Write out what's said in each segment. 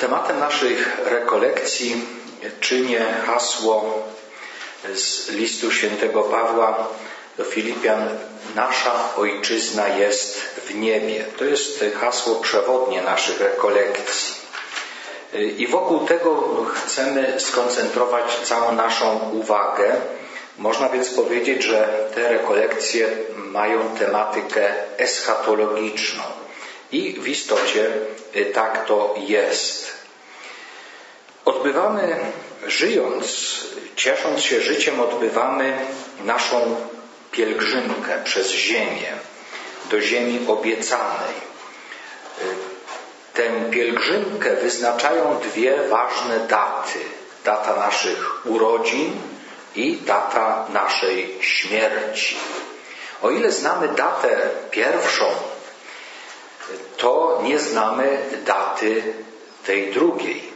Tematem naszych rekolekcji czynię hasło z listu świętego Pawła do Filipian: nasza ojczyzna jest w niebie. To jest hasło przewodnie naszych rekolekcji. I wokół tego chcemy skoncentrować całą naszą uwagę. Można więc powiedzieć, że te rekolekcje mają tematykę eschatologiczną. I w istocie tak to jest. Ciesząc się życiem, odbywamy naszą pielgrzymkę przez ziemię, do ziemi obiecanej. Tę pielgrzymkę wyznaczają dwie ważne daty. Data naszych urodzin i data naszej śmierci. O ile znamy datę pierwszą, to nie znamy daty tej drugiej.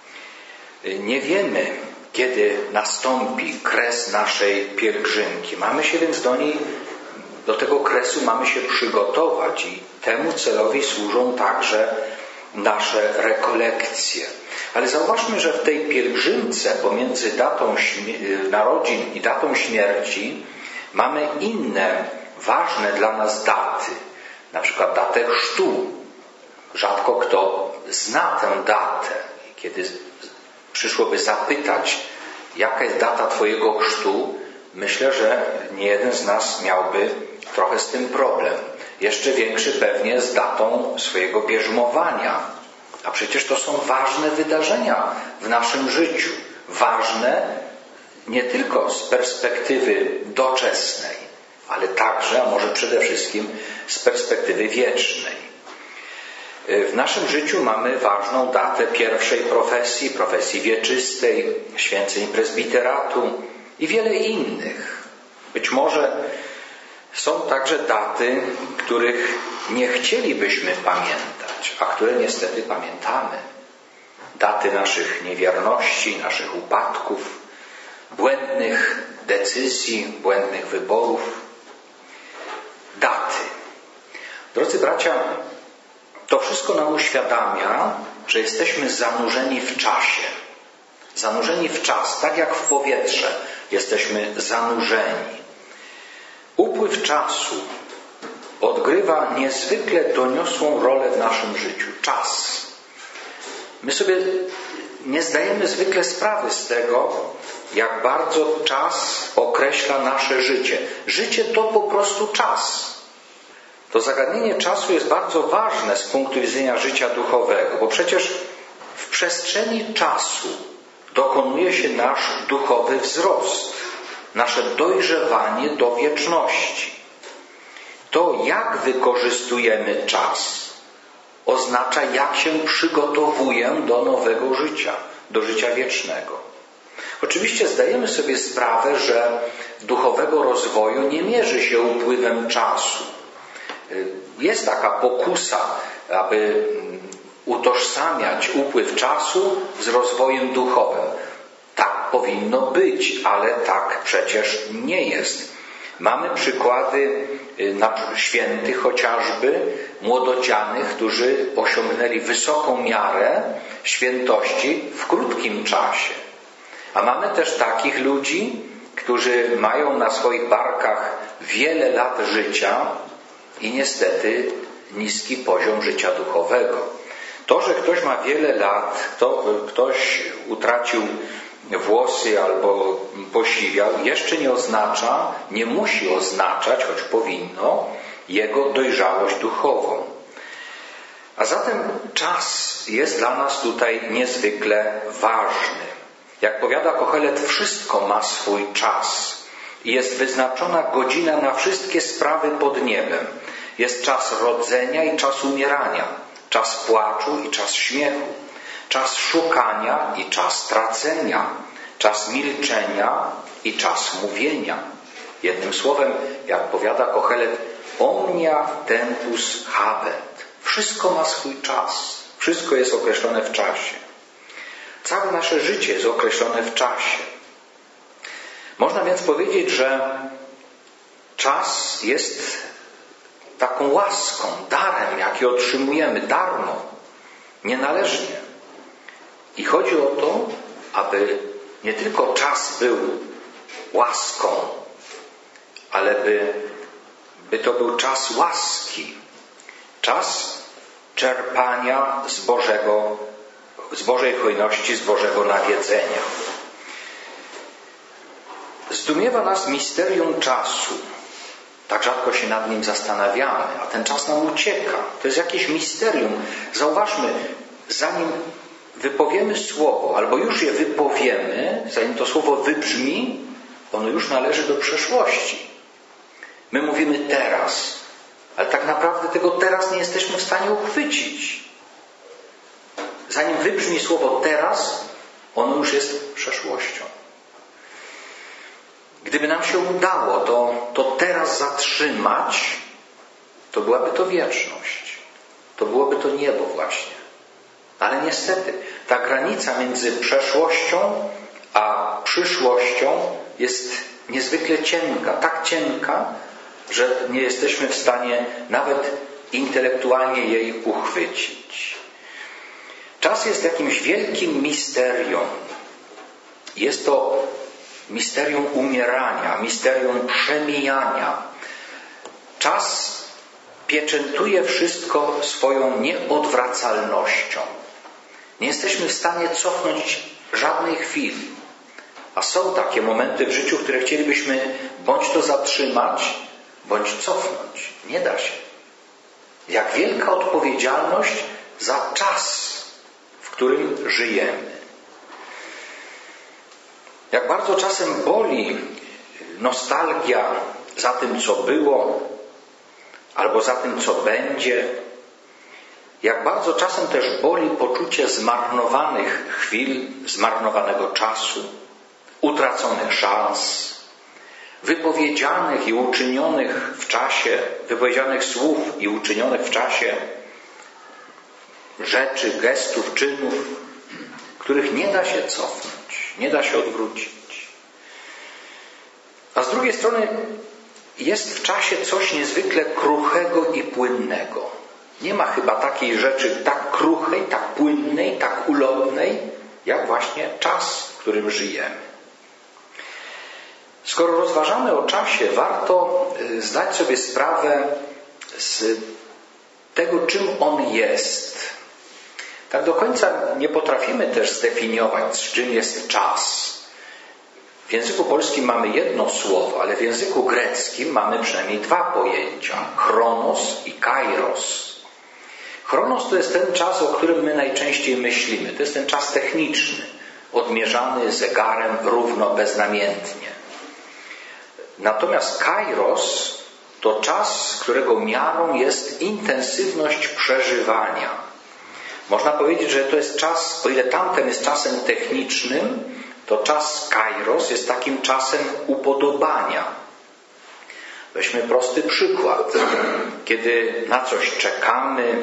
Nie wiemy, kiedy nastąpi kres naszej pielgrzymki. Mamy się więc do tego kresu mamy się przygotować i temu celowi służą także nasze rekolekcje. Ale zauważmy, że w tej pielgrzymce pomiędzy datą narodzin i datą śmierci mamy inne, ważne dla nas daty. Na przykład datę chrztu. Rzadko kto zna tę datę. Kiedy przyszłoby zapytać, jaka jest data Twojego chrztu, myślę, że nie jeden z nas miałby trochę z tym problem. Jeszcze większy pewnie z datą swojego bierzmowania. A przecież to są ważne wydarzenia w naszym życiu. Ważne nie tylko z perspektywy doczesnej, ale także, a może przede wszystkim z perspektywy wiecznej. W naszym życiu mamy ważną datę pierwszej profesji wieczystej, święceń prezbiteratu i wiele innych. Być może są także daty, których nie chcielibyśmy pamiętać, a które niestety pamiętamy. Daty naszych niewierności, naszych upadków, błędnych decyzji, błędnych wyborów. Daty. Drodzy bracia, to wszystko nam uświadamia, że jesteśmy zanurzeni w czasie. Zanurzeni w czas, tak jak w powietrze jesteśmy zanurzeni. Upływ czasu odgrywa niezwykle doniosłą rolę w naszym życiu. Czas. My sobie nie zdajemy zwykle sprawy z tego, jak bardzo czas określa nasze życie. Życie to po prostu czas. To zagadnienie czasu jest bardzo ważne z punktu widzenia życia duchowego, bo przecież w przestrzeni czasu dokonuje się nasz duchowy wzrost, nasze dojrzewanie do wieczności. To, jak wykorzystujemy czas, oznacza, jak się przygotowuję do nowego życia, do życia wiecznego. Oczywiście zdajemy sobie sprawę, że duchowego rozwoju nie mierzy się upływem czasu. Jest taka pokusa, aby utożsamiać upływ czasu z rozwojem duchowym. Tak powinno być, ale tak przecież nie jest. Mamy przykłady świętych chociażby, młodocianych, którzy osiągnęli wysoką miarę świętości w krótkim czasie. A mamy też takich ludzi, którzy mają na swoich barkach wiele lat życia i niestety niski poziom życia duchowego. To, że ktoś ma wiele lat, ktoś utracił włosy albo posiwiał, jeszcze nie oznacza, nie musi oznaczać, choć powinno, jego dojrzałość duchową. A zatem czas jest dla nas tutaj niezwykle ważny. Jak powiada Kohelet, wszystko ma swój czas i jest wyznaczona godzina na wszystkie sprawy pod niebem. Jest czas rodzenia i czas umierania, czas płaczu i czas śmiechu, czas szukania i czas tracenia, czas milczenia i czas mówienia. Jednym słowem, jak powiada Kohelet, omnia tempus habet. Wszystko ma swój czas, wszystko jest określone w czasie. Całe nasze życie jest określone w czasie. Można więc powiedzieć, że czas jest taką łaską, darem, jaki otrzymujemy darmo, nienależnie. I chodzi o to, aby nie tylko czas był łaską, ale by to był czas łaski. Czas czerpania z Bożej hojności, z Bożego nawiedzenia. Zdumiewa nas misterium czasu. Tak rzadko się nad nim zastanawiamy, a ten czas nam ucieka. To jest jakieś misterium. Zauważmy, zanim wypowiemy słowo, albo już je wypowiemy, zanim to słowo wybrzmi, ono już należy do przeszłości. My mówimy teraz, ale tak naprawdę tego teraz nie jesteśmy w stanie uchwycić. Zanim wybrzmi słowo teraz, ono już jest przeszłością. Gdyby nam się udało to teraz zatrzymać, to byłaby to wieczność. To byłoby to niebo właśnie. Ale niestety ta granica między przeszłością a przyszłością jest niezwykle cienka. Tak cienka, że nie jesteśmy w stanie nawet intelektualnie jej uchwycić. Czas jest jakimś wielkim misterium. Jest to misterium umierania, misterium przemijania. Czas pieczętuje wszystko swoją nieodwracalnością. Nie jesteśmy w stanie cofnąć żadnej chwili. A są takie momenty w życiu, które chcielibyśmy bądź to zatrzymać, bądź cofnąć. Nie da się. Jak wielka odpowiedzialność za czas, w którym żyjemy. Jak bardzo czasem boli nostalgia za tym, co było, albo za tym, co będzie. Jak bardzo czasem też boli poczucie zmarnowanych chwil, zmarnowanego czasu, utraconych szans, wypowiedzianych i uczynionych w czasie, wypowiedzianych słów i uczynionych w czasie rzeczy, gestów, czynów, których nie da się cofnąć, nie da się odwrócić. A z drugiej strony jest w czasie coś niezwykle kruchego i płynnego. Nie ma chyba takiej rzeczy tak kruchej, tak płynnej, tak ulotnej, jak właśnie czas, w którym żyjemy. Skoro rozważamy o czasie, warto zdać sobie sprawę z tego, czym on jest. Tak do końca nie potrafimy też zdefiniować, czym jest czas. W języku polskim mamy jedno słowo, ale w języku greckim mamy przynajmniej dwa pojęcia. Chronos i kairos. Chronos to jest ten czas, o którym my najczęściej myślimy. To jest ten czas techniczny, odmierzany zegarem równo, beznamiętnie. Natomiast kairos to czas, którego miarą jest intensywność przeżywania. Można powiedzieć, że to jest czas, o ile tamten jest czasem technicznym, to czas kairos jest takim czasem upodobania. Weźmy prosty przykład. Kiedy na coś czekamy,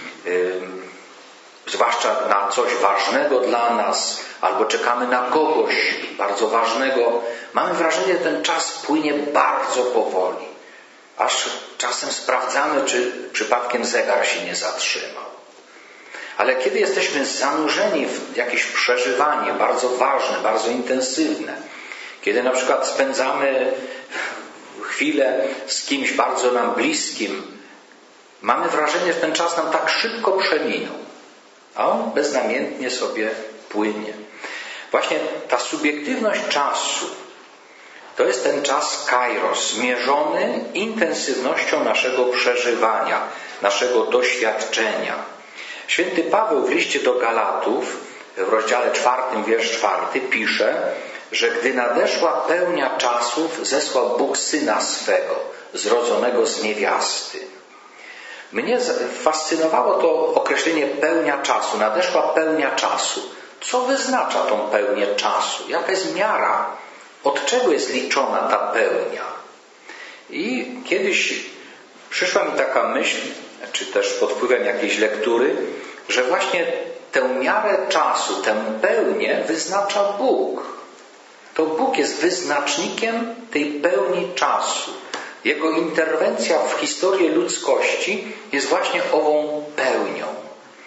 zwłaszcza na coś ważnego dla nas, albo czekamy na kogoś bardzo ważnego, mamy wrażenie, że ten czas płynie bardzo powoli. Aż czasem sprawdzamy, czy przypadkiem zegar się nie zatrzymał. Ale kiedy jesteśmy zanurzeni w jakieś przeżywanie bardzo ważne, bardzo intensywne, kiedy na przykład spędzamy chwilę z kimś bardzo nam bliskim, mamy wrażenie, że ten czas nam tak szybko przeminął, a on beznamiętnie sobie płynie. Właśnie ta subiektywność czasu to jest ten czas kairos, zmierzony intensywnością naszego przeżywania, naszego doświadczenia. Święty Paweł w liście do Galatów, w rozdziale 4, wiersz 4 pisze, że gdy nadeszła pełnia czasów, zesłał Bóg Syna swego, zrodzonego z niewiasty. Mnie fascynowało to określenie pełnia czasu. Nadeszła pełnia czasu. Co wyznacza tą pełnię czasu? Jaka jest miara? Od czego jest liczona ta pełnia? I kiedyś przyszła mi taka myśl, czy też pod wpływem jakiejś lektury, że właśnie tę miarę czasu, tę pełnię wyznacza Bóg. To Bóg jest wyznacznikiem tej pełni czasu. Jego interwencja w historię ludzkości jest właśnie ową pełnią.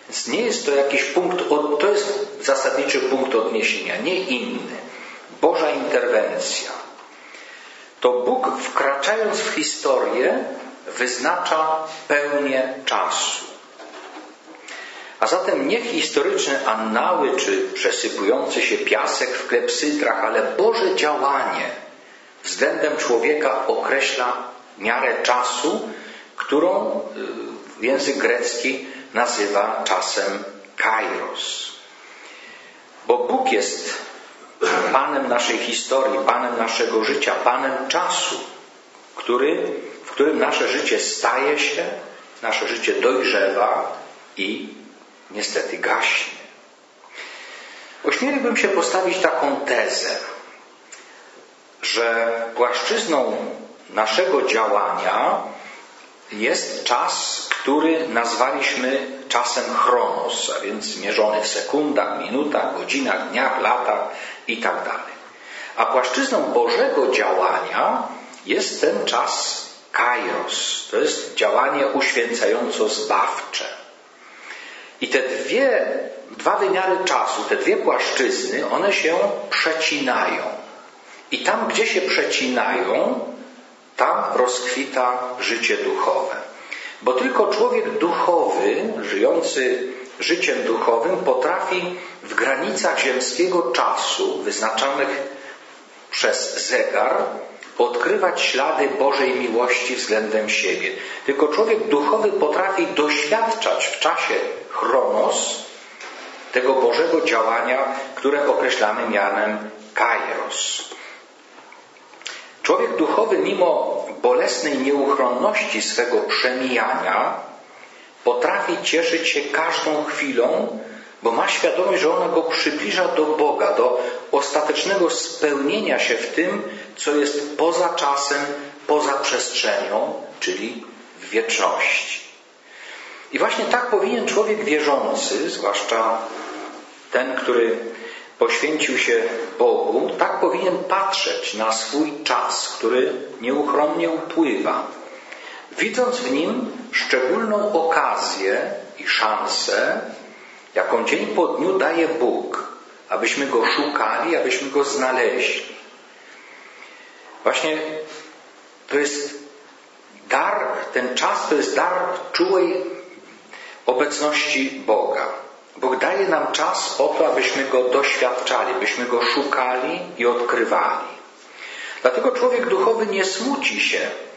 Więc nie jest to jakiś punkt, to jest zasadniczy punkt odniesienia, nie inny. Boża interwencja. To Bóg, wkraczając w historię, wyznacza pełnię czasu. A zatem nie historyczne annały czy przesypujący się piasek w klepsydrach, ale Boże działanie względem człowieka określa miarę czasu, którą język grecki nazywa czasem kairos. Bo Bóg jest Panem naszej historii, Panem naszego życia, Panem czasu, w którym nasze życie staje się, nasze życie dojrzewa i niestety gaśnie. Ośmieliłbym się postawić taką tezę, że płaszczyzną naszego działania jest czas, który nazwaliśmy czasem chronos, a więc mierzony w sekundach, minutach, godzinach, dniach, latach itd. A płaszczyzną Bożego działania jest ten czas kairos. To jest działanie uświęcająco-zbawcze. I te dwa wymiary czasu, te dwie płaszczyzny, one się przecinają. I tam, gdzie się przecinają, tam rozkwita życie duchowe. Bo tylko człowiek duchowy, żyjący życiem duchowym, potrafi w granicach ziemskiego czasu, wyznaczanych przez zegar, odkrywać ślady Bożej miłości względem siebie. Tylko człowiek duchowy potrafi doświadczać w czasie chronos tego Bożego działania, które określamy mianem kairos. Człowiek duchowy, mimo bolesnej nieuchronności swego przemijania, potrafi cieszyć się każdą chwilą, bo ma świadomość, że ona go przybliża do Boga, do ostatecznego spełnienia się w tym, co jest poza czasem, poza przestrzenią, czyli w wieczności. I właśnie tak powinien człowiek wierzący, zwłaszcza ten, który poświęcił się Bogu, tak powinien patrzeć na swój czas, który nieuchronnie upływa, widząc w nim szczególną okazję i szansę, jaką dzień po dniu daje Bóg, abyśmy Go szukali, abyśmy Go znaleźli. Właśnie to jest dar, ten czas to jest dar czułej obecności Boga. Bóg daje nam czas po to, abyśmy Go doświadczali, byśmy Go szukali i odkrywali. Dlatego człowiek duchowy nie smuci się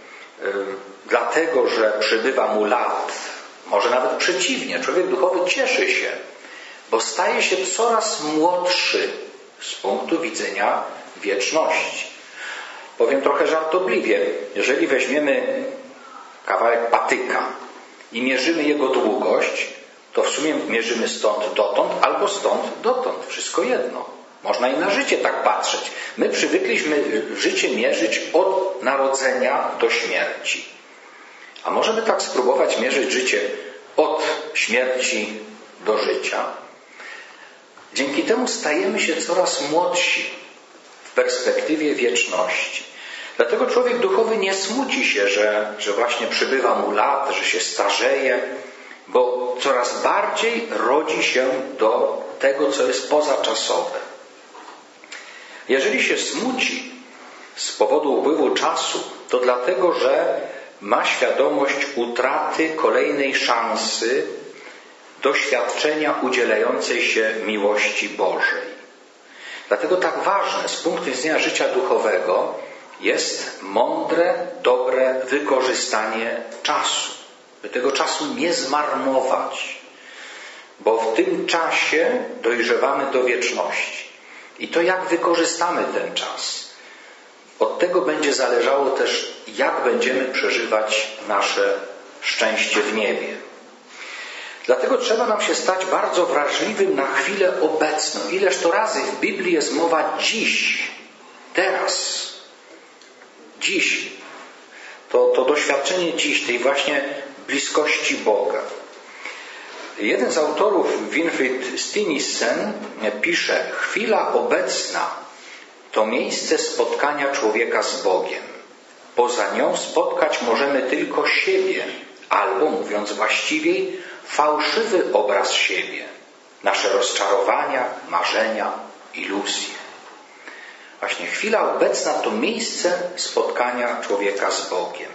dlatego, że przybywa mu lat. Może nawet przeciwnie, człowiek duchowy cieszy się, bo staje się coraz młodszy z punktu widzenia wieczności. Powiem trochę żartobliwie, jeżeli weźmiemy kawałek patyka i mierzymy jego długość, to w sumie mierzymy stąd dotąd albo stąd dotąd. Wszystko jedno. Można i na życie tak patrzeć. My przywykliśmy życie mierzyć od narodzenia do śmierci. A możemy tak spróbować mierzyć życie od śmierci do życia. Dzięki temu stajemy się coraz młodsi w perspektywie wieczności. Dlatego człowiek duchowy nie smuci się, że właśnie przybywa mu lat, że się starzeje, bo coraz bardziej rodzi się do tego, co jest pozaczasowe. Jeżeli się smuci z powodu upływu czasu, to dlatego, że ma świadomość utraty kolejnej szansy doświadczenia udzielającej się miłości Bożej. Dlatego tak ważne z punktu widzenia życia duchowego jest mądre, dobre wykorzystanie czasu. By tego czasu nie zmarnować, bo w tym czasie dojrzewamy do wieczności. I to, jak wykorzystamy ten czas, od tego będzie zależało też, jak będziemy przeżywać nasze szczęście w niebie. Dlatego trzeba nam się stać bardzo wrażliwym na chwilę obecną. Ileż to razy w Biblii jest mowa dziś, teraz, dziś. To doświadczenie dziś, tej właśnie bliskości Boga. Jeden z autorów, Winfried Steenisen, pisze: chwila obecna to miejsce spotkania człowieka z Bogiem. Poza nią spotkać możemy tylko siebie, albo, mówiąc właściwiej, fałszywy obraz siebie, nasze rozczarowania, marzenia, iluzje. Właśnie chwila obecna to miejsce spotkania człowieka z Bogiem.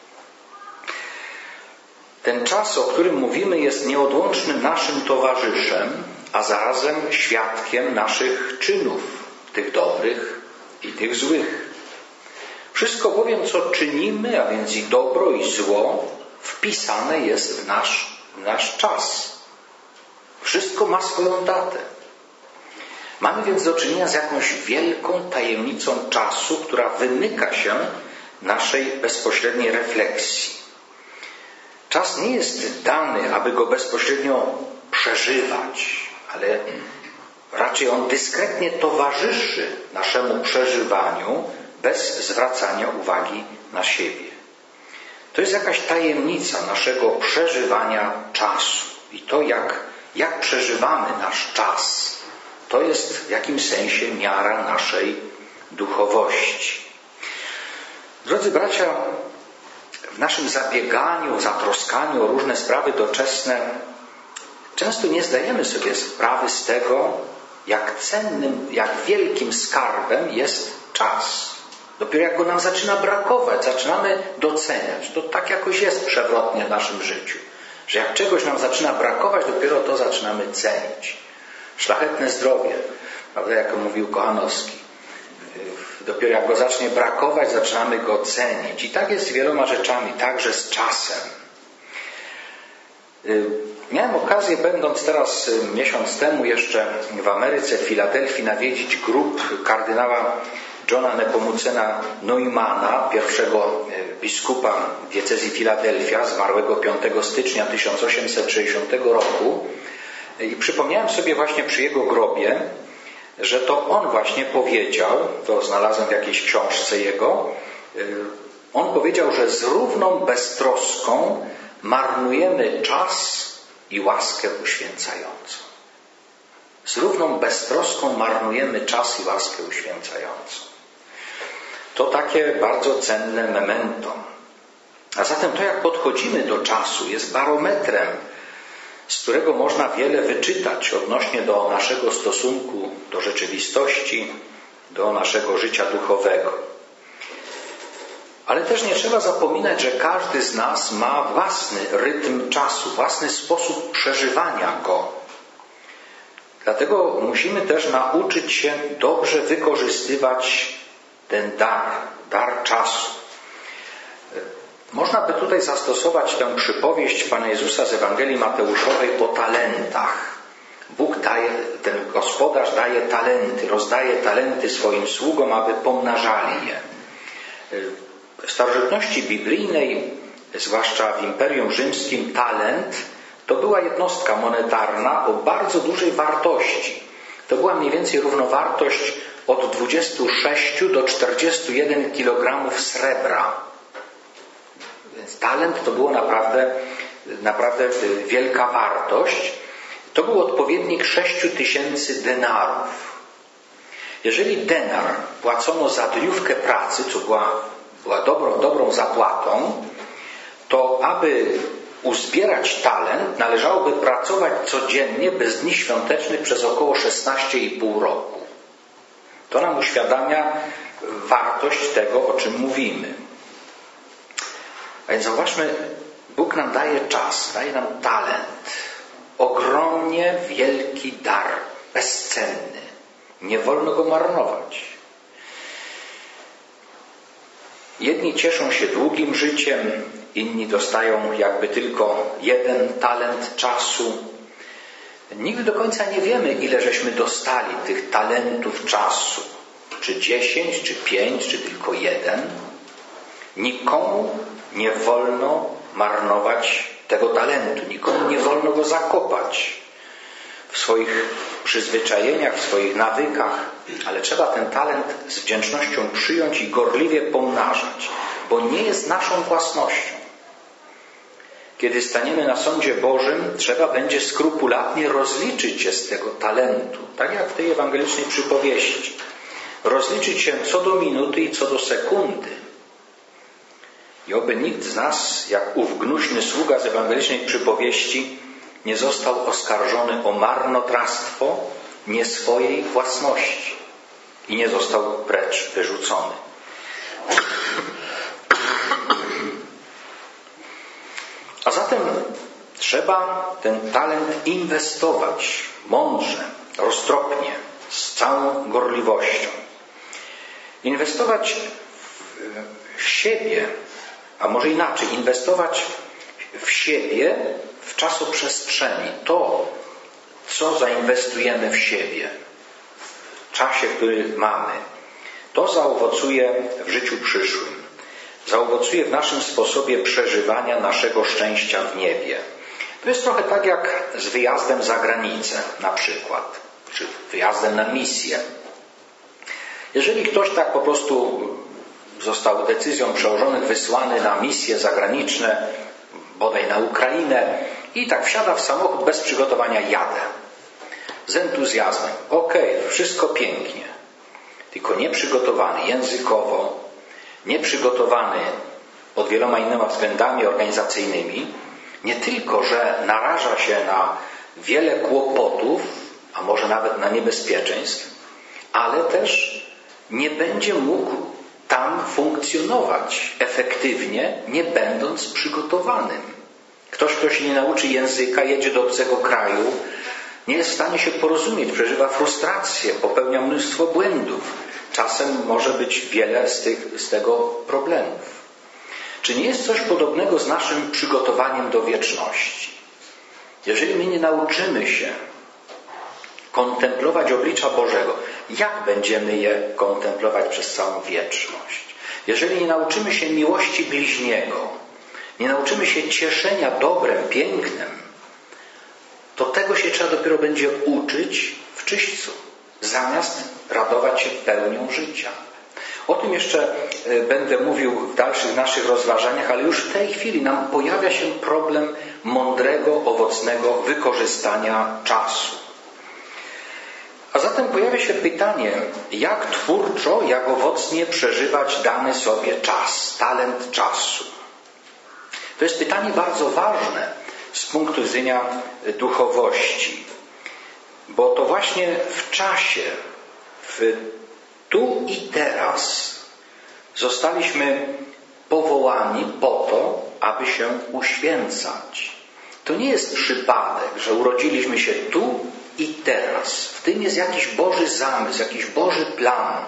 Ten czas, o którym mówimy, jest nieodłącznym naszym towarzyszem, a zarazem świadkiem naszych czynów, tych dobrych i tych złych. Wszystko bowiem, co czynimy, a więc i dobro, i zło, wpisane jest w nasz czas. Wszystko ma swoją datę. Mamy więc do czynienia z jakąś wielką tajemnicą czasu, która wymyka się naszej bezpośredniej refleksji. Czas nie jest dany, aby go bezpośrednio przeżywać, ale raczej on dyskretnie towarzyszy naszemu przeżywaniu bez zwracania uwagi na siebie. To jest jakaś tajemnica naszego przeżywania czasu. I to, jak przeżywamy nasz czas, to jest w jakimś sensie miara naszej duchowości. Drodzy bracia, w naszym zabieganiu, zatroskaniu o różne sprawy doczesne często nie zdajemy sobie sprawy z tego, jak cennym, jak wielkim skarbem jest czas. Dopiero jak go nam zaczyna brakować, zaczynamy doceniać. To tak jakoś jest przewrotnie w naszym życiu, że jak czegoś nam zaczyna brakować, dopiero to zaczynamy cenić. Szlachetne zdrowie, prawda, jak mówił Kochanowski. Dopiero jak go zacznie brakować, zaczynamy go cenić. I tak jest z wieloma rzeczami, także z czasem. Miałem okazję, będąc teraz miesiąc temu jeszcze w Ameryce, w Filadelfii, nawiedzić grób kardynała Johna Nepomucena Neumana, pierwszego biskupa diecezji Filadelfia, zmarłego 5 stycznia 1860 roku. I przypomniałem sobie właśnie przy jego grobie, że to on właśnie powiedział, to znalazłem w jakiejś książce jego, on powiedział, że z równą beztroską marnujemy czas i łaskę uświęcającą. Z równą beztroską marnujemy czas i łaskę uświęcającą. To takie bardzo cenne memento. A zatem to, jak podchodzimy do czasu, jest barometrem, z którego można wiele wyczytać odnośnie do naszego stosunku do rzeczywistości, do naszego życia duchowego. Ale też nie trzeba zapominać, że każdy z nas ma własny rytm czasu, własny sposób przeżywania go. Dlatego musimy też nauczyć się dobrze wykorzystywać ten dar czasu. Można by tutaj zastosować tę przypowieść Pana Jezusa z Ewangelii Mateuszowej o talentach. Bóg daje, ten gospodarz daje talenty, rozdaje talenty swoim sługom, aby pomnażali je. W starożytności biblijnej, zwłaszcza w Imperium Rzymskim, talent to była jednostka monetarna o bardzo dużej wartości. To była mniej więcej równowartość od 26 do 41 kg srebra. Więc talent to było naprawdę wielka wartość. To był odpowiednik 6000 denarów. Jeżeli denar płacono za dniówkę pracy, co była dobrą zapłatą, to aby uzbierać talent, należałoby pracować codziennie bez dni świątecznych przez około 16,5 roku. To nam uświadamia wartość tego, o czym mówimy. A więc zauważmy, Bóg nam daje czas, daje nam talent. Ogromnie wielki dar, bezcenny. Nie wolno go marnować. Jedni cieszą się długim życiem, inni dostają jakby tylko jeden talent czasu. Nigdy do końca nie wiemy, ile żeśmy dostali tych talentów czasu. Czy 10, czy 5, czy tylko 1. Nikomu nie wolno marnować tego talentu. Nikomu nie wolno go zakopać w swoich przyzwyczajeniach, w swoich nawykach. Ale trzeba ten talent z wdzięcznością przyjąć i gorliwie pomnażać, bo nie jest naszą własnością. Kiedy staniemy na sądzie Bożym, trzeba będzie skrupulatnie rozliczyć się z tego talentu, tak jak w tej ewangelicznej przypowieści. Rozliczyć się co do minuty i co do sekundy. I oby nikt z nas, jak ów gnuśny sługa z ewangelicznej przypowieści, nie został oskarżony o marnotrawstwo nie swojej własności i nie został precz wyrzucony. A zatem trzeba ten talent inwestować mądrze, roztropnie, z całą gorliwością. Inwestować w siebie, a może inaczej, inwestować w siebie w czasoprzestrzeni. To, co zainwestujemy w siebie, w czasie, który mamy, to zaowocuje w życiu przyszłym. Zaowocuje w naszym sposobie przeżywania naszego szczęścia w niebie. To jest trochę tak jak z wyjazdem za granicę na przykład, czy wyjazdem na misję. Jeżeli ktoś tak po prostu został decyzją przełożonych wysłany na misje zagraniczne, bodaj na Ukrainę, i tak wsiada w samochód bez przygotowania, jadę. Z entuzjazmem. Okej, wszystko pięknie. Tylko nieprzygotowany językowo, nieprzygotowany pod wieloma innymi względami organizacyjnymi, nie tylko, że naraża się na wiele kłopotów, a może nawet na niebezpieczeństw, ale też nie będzie mógł tam funkcjonować efektywnie, nie będąc przygotowanym. Ktoś, kto się nie nauczy języka, jedzie do obcego kraju, nie jest w stanie się porozumieć, przeżywa frustrację, popełnia mnóstwo błędów. Czasem może być wiele z tego problemów. Czy nie jest coś podobnego z naszym przygotowaniem do wieczności? Jeżeli my nie nauczymy się kontemplować oblicza Bożego, jak będziemy je kontemplować przez całą wieczność? Jeżeli nie nauczymy się miłości bliźniego, nie nauczymy się cieszenia dobrem, pięknem, to tego się trzeba dopiero będzie uczyć w czyśćcu, zamiast radować się pełnią życia. O tym jeszcze będę mówił w dalszych naszych rozważaniach, ale już w tej chwili nam pojawia się problem mądrego, owocnego wykorzystania czasu. A zatem pojawia się pytanie, jak twórczo, jak owocnie przeżywać dany sobie czas, talent czasu. To jest pytanie bardzo ważne z punktu widzenia duchowości, bo to właśnie w czasie, w tu i teraz zostaliśmy powołani po to, aby się uświęcać. To nie jest przypadek, że urodziliśmy się tu i teraz. W tym jest jakiś Boży zamysł, jakiś Boży plan.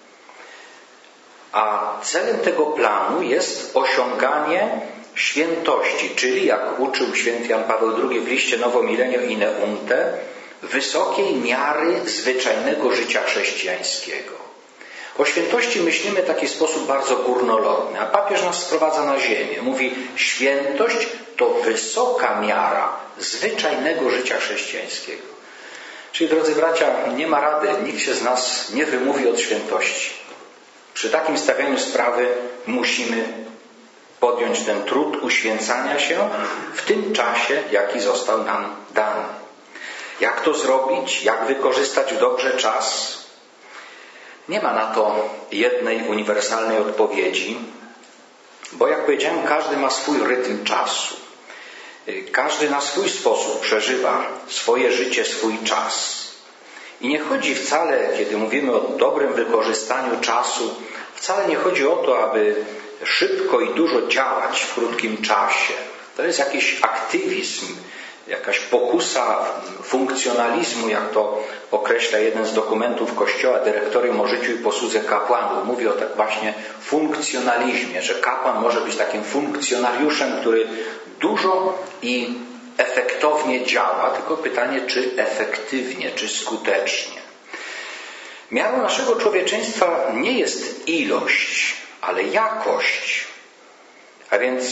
A celem tego planu jest osiąganie świętości, czyli jak uczył święty Jan Paweł II w liście Nowomilenio Ineunte, wysokiej miary zwyczajnego życia chrześcijańskiego. O świętości myślimy w taki sposób bardzo górnolotny, a papież nas sprowadza na ziemię. Mówi, świętość to wysoka miara zwyczajnego życia chrześcijańskiego. Czyli, drodzy bracia, nie ma rady, nikt się z nas nie wymówi od świętości. Przy takim stawianiu sprawy musimy podjąć ten trud uświęcania się w tym czasie, jaki został nam dany. Jak to zrobić? Jak wykorzystać dobrze czas? Nie ma na to jednej uniwersalnej odpowiedzi, bo jak powiedziałem, każdy ma swój rytm czasu. Każdy na swój sposób przeżywa swoje życie, swój czas. I nie chodzi wcale, kiedy mówimy o dobrym wykorzystaniu czasu, wcale nie chodzi o to, aby szybko i dużo działać w krótkim czasie. To jest jakiś aktywizm, jakaś pokusa funkcjonalizmu, jak to określa jeden z dokumentów Kościoła, Dyrektorium o życiu i posłudze kapłanów. Mówi o tak właśnie funkcjonalizmie, że kapłan może być takim funkcjonariuszem, który dużo i efektownie działa, tylko pytanie, czy efektywnie, czy skutecznie. Miarą naszego człowieczeństwa nie jest ilość, ale jakość. A więc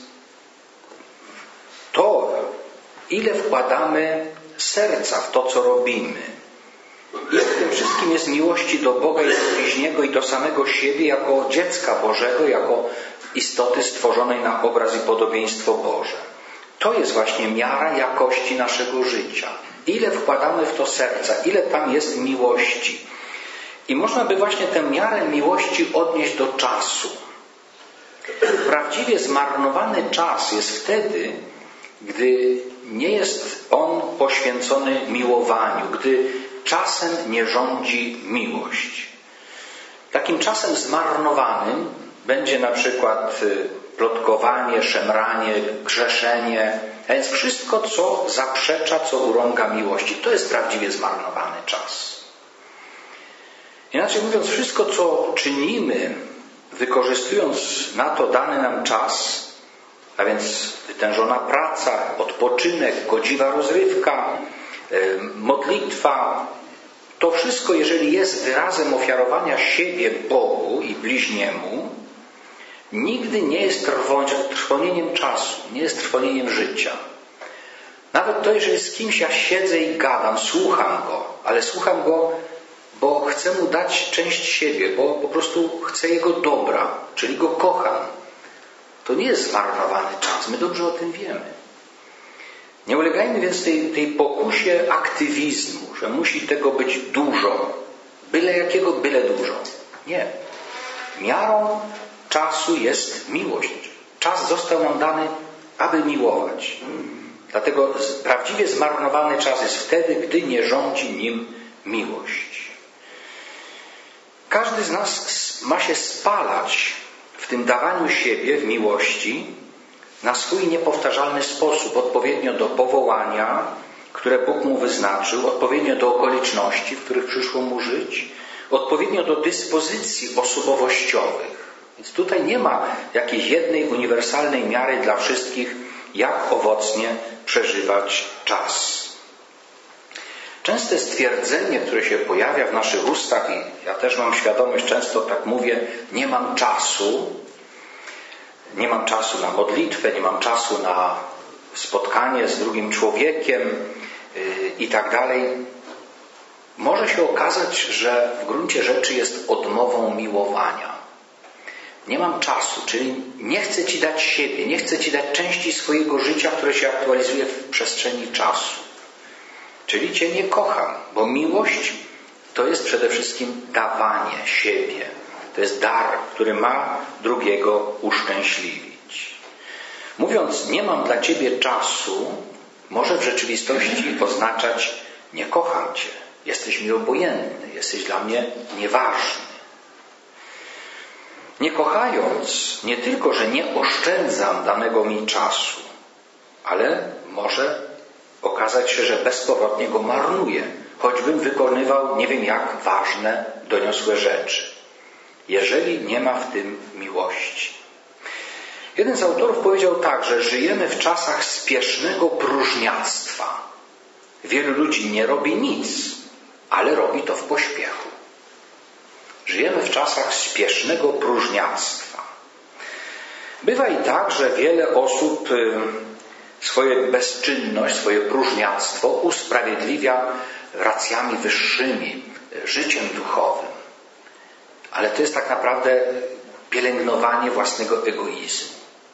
to, ile wkładamy serca w to, co robimy. I w tym wszystkim jest miłości do Boga i do bliźniego i do samego siebie jako dziecka Bożego, jako istoty stworzonej na obraz i podobieństwo Boże. To jest właśnie miara jakości naszego życia. Ile wkładamy w to serca, ile tam jest miłości. I można by właśnie tę miarę miłości odnieść do czasu. Prawdziwie zmarnowany czas jest wtedy, gdy nie jest on poświęcony miłowaniu, gdy czasem nie rządzi miłość. Takim czasem zmarnowanym będzie na przykład plotkowanie, szemranie, grzeszenie, a więc wszystko, co zaprzecza, co urąga miłości. To jest prawdziwie zmarnowany czas. Inaczej mówiąc, wszystko, co czynimy, wykorzystując na to dany nam czas, a więc wytężona praca, odpoczynek, godziwa rozrywka, modlitwa, to wszystko, jeżeli jest wyrazem ofiarowania siebie Bogu i bliźniemu, nigdy nie jest trwonieniem czasu, nie jest trwonieniem życia. Nawet to, jeżeli z kimś ja siedzę i gadam, słucham go, ale słucham go, bo chcę mu dać część siebie, bo po prostu chcę jego dobra, czyli go kocham. To nie jest zmarnowany czas, my dobrze o tym wiemy. Nie ulegajmy więc tej pokusie aktywizmu, że musi tego być dużo, byle jakiego, byle dużo. Nie. Miarą czasu jest miłość. Czas został nam dany, aby miłować. Dlatego prawdziwie zmarnowany czas jest wtedy, gdy nie rządzi nim miłość. Każdy z nas ma się spalać w tym dawaniu siebie w miłości na swój niepowtarzalny sposób, odpowiednio do powołania, które Bóg mu wyznaczył, odpowiednio do okoliczności, w których przyszło mu żyć, odpowiednio do dyspozycji osobowościowych. Więc tutaj nie ma jakiejś jednej uniwersalnej miary dla wszystkich, jak owocnie przeżywać czas. Częste stwierdzenie, które się pojawia w naszych ustach, i ja też mam świadomość, często tak mówię, nie mam czasu na modlitwę, nie mam czasu na spotkanie z drugim człowiekiem i tak dalej. Może się okazać, że w gruncie rzeczy jest odmową miłowania. Nie mam czasu, czyli nie chcę Ci dać siebie, nie chcę Ci dać części swojego życia, które się aktualizuje w przestrzeni czasu. Czyli Cię nie kocham, bo miłość to jest przede wszystkim dawanie siebie. To jest dar, który ma drugiego uszczęśliwić. Mówiąc, nie mam dla Ciebie czasu, może w rzeczywistości oznaczać, nie kocham Cię, jesteś mi obojętny, jesteś dla mnie nieważny. Nie kochając, nie tylko, że nie oszczędzam danego mi czasu, ale może okazać się, że bezpowrotnie go marnuję, choćbym wykonywał nie wiem jak ważne, doniosłe rzeczy, jeżeli nie ma w tym miłości. Jeden z autorów powiedział tak, że żyjemy w czasach spiesznego próżniactwa. Wielu ludzi nie robi nic, ale robi to w pośpiechu. Żyjemy w czasach spiesznego próżniactwa. Bywa i tak, że wiele osób swoją bezczynność, swoje próżniactwo usprawiedliwia racjami wyższymi, życiem duchowym. Ale to jest tak naprawdę pielęgnowanie własnego egoizmu.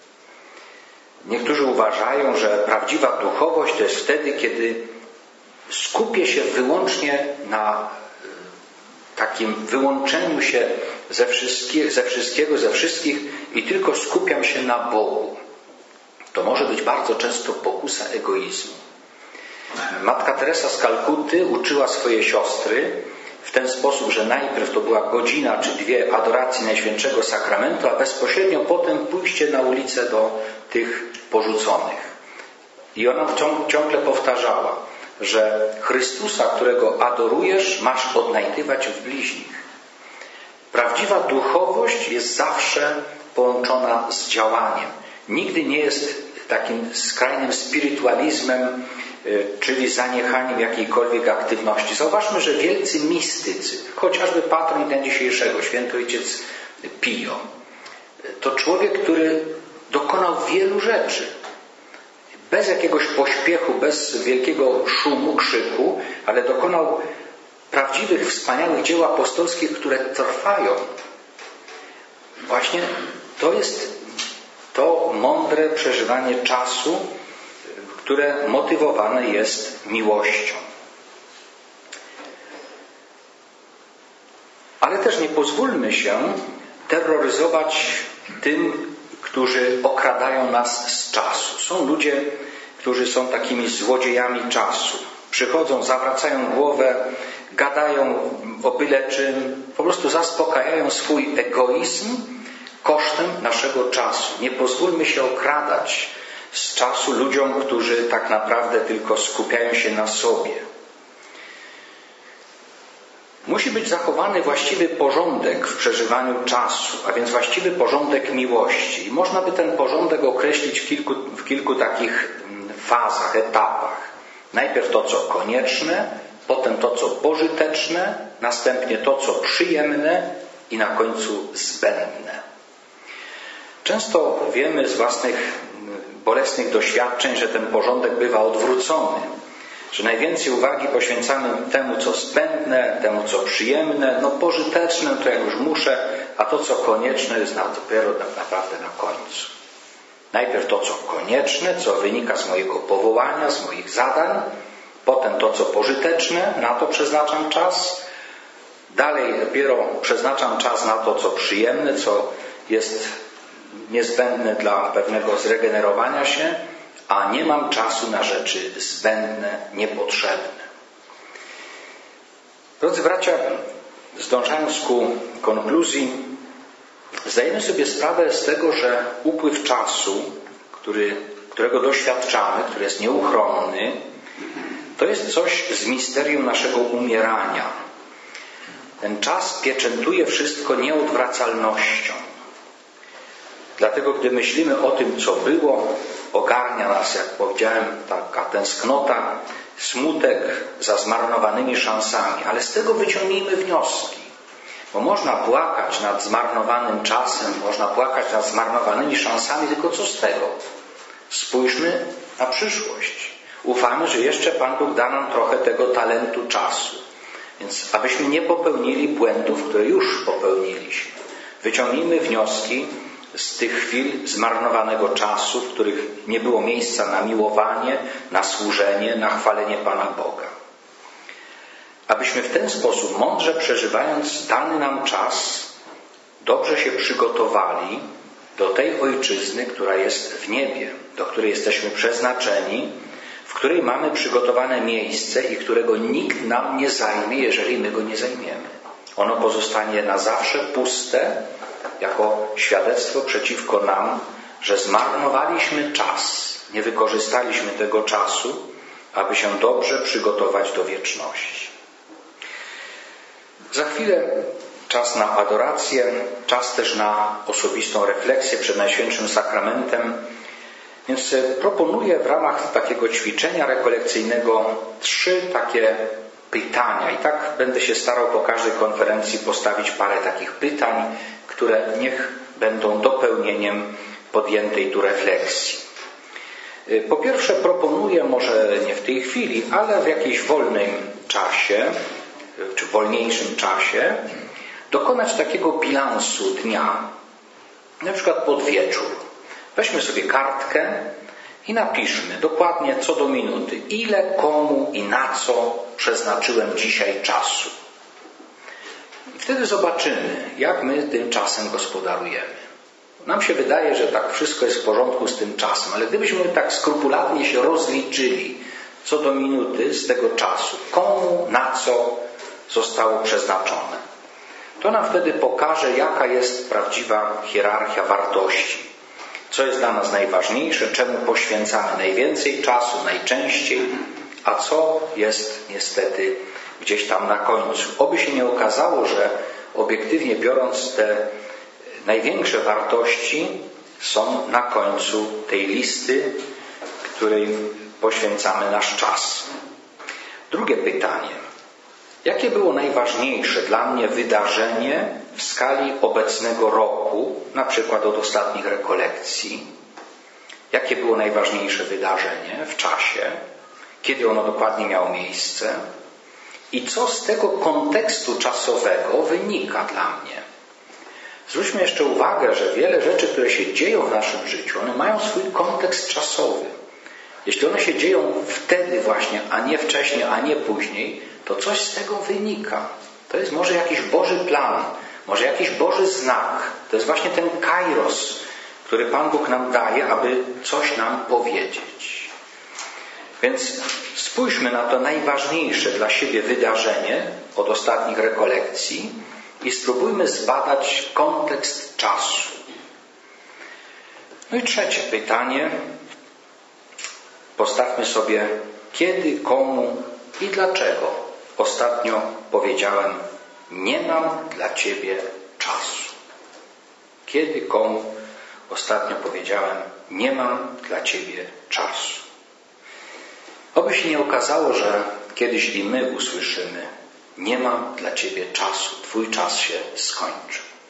Niektórzy uważają, że prawdziwa duchowość to jest wtedy, kiedy skupię się wyłącznie na takim wyłączeniu się ze wszystkiego, ze wszystkich i tylko skupiam się na Bogu. To może być bardzo często pokusa egoizmu. Matka Teresa z Kalkuty uczyła swoje siostry w ten sposób, że najpierw to była godzina czy dwie adoracji Najświętszego Sakramentu, a bezpośrednio potem pójście na ulicę do tych porzuconych. I ona ciągle powtarzała, że Chrystusa, którego adorujesz, masz odnajdywać w bliźnich. Prawdziwa duchowość jest zawsze połączona z działaniem. Nigdy nie jest takim skrajnym spirytualizmem, czyli zaniechaniem jakiejkolwiek aktywności. Zauważmy, że wielcy mistycy, chociażby patron dnia dzisiejszego, święty ojciec Pio, to człowiek, który dokonał wielu rzeczy. Bez jakiegoś pośpiechu, bez wielkiego szumu, krzyku, ale dokonał prawdziwych, wspaniałych dzieł apostolskich, które trwają. Właśnie to jest to mądre przeżywanie czasu, które motywowane jest miłością. Ale też nie pozwólmy się terroryzować tym, którzy okradają nas z czasu. Są ludzie, którzy są takimi złodziejami czasu. Przychodzą, zawracają głowę, gadają o byle czym, po prostu zaspokajają swój egoizm kosztem naszego czasu. Nie pozwólmy się okradać z czasu ludziom, którzy tak naprawdę tylko skupiają się na sobie. Musi być zachowany właściwy porządek w przeżywaniu czasu, a więc właściwy porządek miłości. I można by ten porządek określić w kilku takich fazach, etapach. Najpierw to, co konieczne, potem to, co pożyteczne, następnie to, co przyjemne i na końcu zbędne. Często wiemy z własnych bolesnych doświadczeń, że ten porządek bywa odwrócony. Że najwięcej uwagi poświęcamy temu, co zbędne, temu, co przyjemne, pożyteczne, to jak już muszę, a to, co konieczne, jest dopiero tak naprawdę na końcu. Najpierw to, co konieczne, co wynika z mojego powołania, z moich zadań, potem to, co pożyteczne, na to przeznaczam czas, dalej dopiero przeznaczam czas na to, co przyjemne, co jest niezbędne dla pewnego zregenerowania się, a nie mam czasu na rzeczy zbędne, niepotrzebne. Drodzy bracia, zdążając ku konkluzji, zdajemy sobie sprawę z tego, że upływ czasu, którego doświadczamy, który jest nieuchronny, to jest coś z misterium naszego umierania. Ten czas pieczętuje wszystko nieodwracalnością. Dlatego, gdy myślimy o tym, co było, ogarnia nas, jak powiedziałem, taka tęsknota, smutek za zmarnowanymi szansami. Ale z tego wyciągnijmy wnioski. Bo można płakać nad zmarnowanym czasem, można płakać nad zmarnowanymi szansami, tylko co z tego? Spójrzmy na przyszłość. Ufamy, że jeszcze Pan Bóg da nam trochę tego talentu czasu. Więc abyśmy nie popełnili błędów, które już popełniliśmy. Wyciągnijmy wnioski z tych chwil zmarnowanego czasu, w których nie było miejsca na miłowanie, na służenie, na chwalenie Pana Boga. Abyśmy w ten sposób, mądrze przeżywając dany nam czas, dobrze się przygotowali do tej ojczyzny, która jest w niebie, do której jesteśmy przeznaczeni, w której mamy przygotowane miejsce i którego nikt nam nie zajmie, jeżeli my go nie zajmiemy. Ono pozostanie na zawsze puste, jako świadectwo przeciwko nam, że zmarnowaliśmy czas, nie wykorzystaliśmy tego czasu, aby się dobrze przygotować do wieczności. Za chwilę czas na adorację, czas też na osobistą refleksję przed Najświętszym Sakramentem. Więc proponuję w ramach takiego ćwiczenia rekolekcyjnego 3 takie pytania. I tak będę się starał po każdej konferencji postawić parę takich pytań, które niech będą dopełnieniem podjętej tu refleksji. Po pierwsze proponuję, może nie w tej chwili, ale w jakimś wolnym czasie, czy wolniejszym czasie, dokonać takiego bilansu dnia, na przykład pod wieczór. Weźmy sobie kartkę i napiszmy dokładnie co do minuty, ile, komu i na co przeznaczyłem dzisiaj czasu. I wtedy zobaczymy, jak my tym czasem gospodarujemy. Nam się wydaje, że tak wszystko jest w porządku z tym czasem, ale gdybyśmy tak skrupulatnie się rozliczyli co do minuty z tego czasu, komu, na co zostało przeznaczone, to nam wtedy pokaże, jaka jest prawdziwa hierarchia wartości. Co jest dla nas najważniejsze, czemu poświęcamy najwięcej czasu, najczęściej, a co jest niestety gdzieś tam na końcu. Oby się nie okazało, że obiektywnie biorąc te największe wartości są na końcu tej listy, której poświęcamy nasz czas. Drugie pytanie. Jakie było najważniejsze dla mnie wydarzenie w skali obecnego roku, na przykład od ostatnich rekolekcji? Jakie było najważniejsze wydarzenie w czasie? Kiedy ono dokładnie miało miejsce? I co z tego kontekstu czasowego wynika dla mnie? Zwróćmy jeszcze uwagę, że wiele rzeczy, które się dzieją w naszym życiu, one mają swój kontekst czasowy. Jeśli one się dzieją wtedy właśnie, a nie wcześniej, a nie później, to coś z tego wynika. To jest może jakiś Boży plan, może jakiś Boży znak. To jest właśnie ten kairos, który Pan Bóg nam daje, aby coś nam powiedzieć. Więc spójrzmy na to najważniejsze dla siebie wydarzenie od ostatnich rekolekcji i spróbujmy zbadać kontekst czasu. No i trzecie pytanie. Postawmy sobie, kiedy, komu i dlaczego ostatnio powiedziałem: nie mam dla Ciebie czasu. Kiedy, komu ostatnio powiedziałem: nie mam dla Ciebie czasu. Oby się nie okazało, że kiedyś i my usłyszymy: nie mam dla Ciebie czasu, Twój czas się skończył.